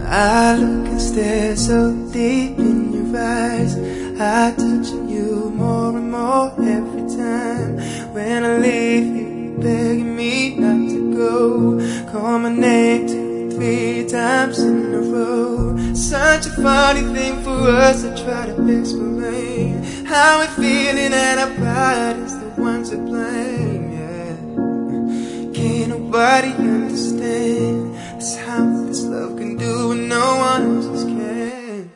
I look and stare so deep in your eyes. I touch on you more and more every time. When I leave you, begging me not to go. Call my name 2, 3 times in a row. Such a funny thing for us to try to explain how we're feeling and our pride is the ones to blame. Yeah, can't nobody understand. That's how this love can do when no one else can.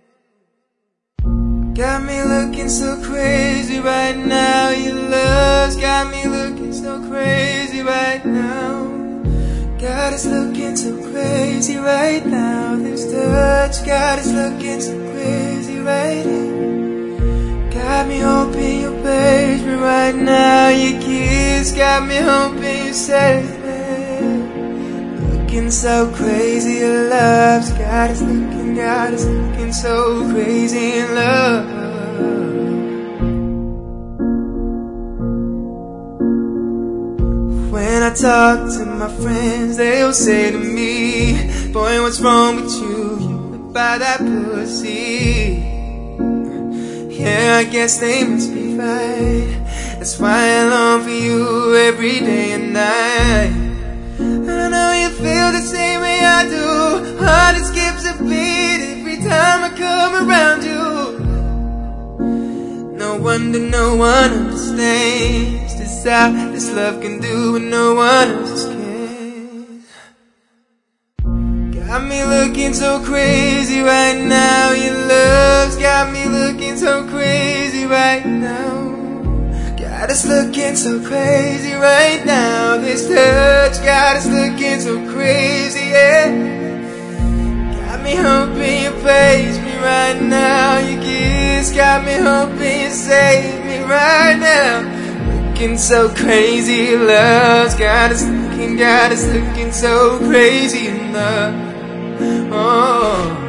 Got me looking so crazy right now. Your love's got me looking so crazy right now. Got us looking so crazy right now. This touch got us looking so crazy right now. Got me hoping you'll page me right now. Your kiss got me hoping you save me. Looking so crazy, your love's got us looking so crazy in love. When I talk to my friends, they'll say to me, boy, what's wrong with you? You look by that pussy. Yeah, I guess they must be right. That's why I long for you every day and night. I know you feel the same way I do. Heart it skips a beat every time I come around you. No wonder no one understands just how this love can do what no one else can. Got me looking so crazy right now. Your love's got me looking so crazy right now. Got us looking so crazy right now. This touch got us looking so crazy, yeah. Got me hoping you praise me right now. Your kiss got me hoping you save me right now. Looking so crazy, your love's got us looking so crazy in love. Oh.